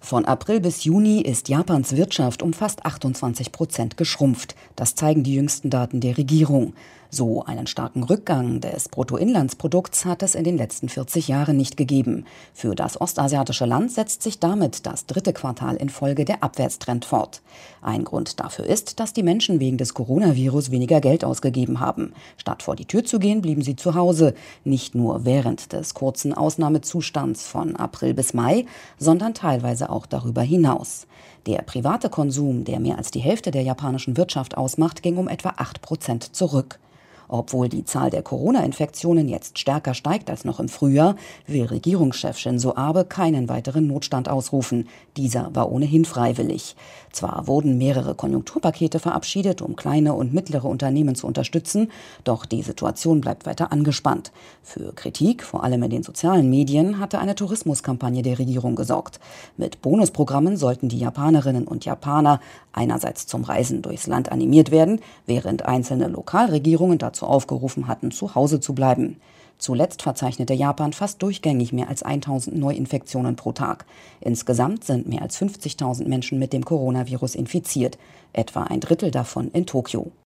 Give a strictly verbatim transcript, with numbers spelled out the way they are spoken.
Von April bis Juni ist Japans Wirtschaft um fast achtundzwanzig Prozent geschrumpft. Das zeigen die jüngsten Daten der Regierung. So einen starken Rückgang des Bruttoinlandsprodukts hat es in den letzten vierzig Jahren nicht gegeben. Für das ostasiatische Land setzt sich damit das dritte Quartal in Folge der Abwärtstrend fort. Ein Grund dafür ist, dass die Menschen wegen des Coronavirus weniger Geld ausgegeben haben. Statt vor die Tür zu gehen, blieben sie zu Hause. Nicht nur während des kurzen Ausnahmezustands von April bis Mai, sondern teilweise auch darüber hinaus. Der private Konsum, der mehr als die Hälfte der japanischen Wirtschaft ausmacht, ging um etwa acht Prozent zurück. Obwohl die Zahl der Corona-Infektionen jetzt stärker steigt als noch im Frühjahr, will Regierungschef Shinzo Abe keinen weiteren Notstand ausrufen. Dieser war ohnehin freiwillig. Zwar wurden mehrere Konjunkturpakete verabschiedet, um kleine und mittlere Unternehmen zu unterstützen, doch die Situation bleibt weiter angespannt. Für Kritik, vor allem in den sozialen Medien, hatte eine Tourismuskampagne der Regierung gesorgt. Mit Bonusprogrammen sollten die Japanerinnen und Japaner einerseits zum Reisen durchs Land animiert werden, während einzelne Lokalregierungen dazu aufgerufen hatten, zu Hause zu bleiben. Zuletzt verzeichnete Japan fast durchgängig mehr als tausend Neuinfektionen pro Tag. Insgesamt sind mehr als fünfzigtausend Menschen mit dem Coronavirus infiziert, etwa ein Drittel davon in Tokio.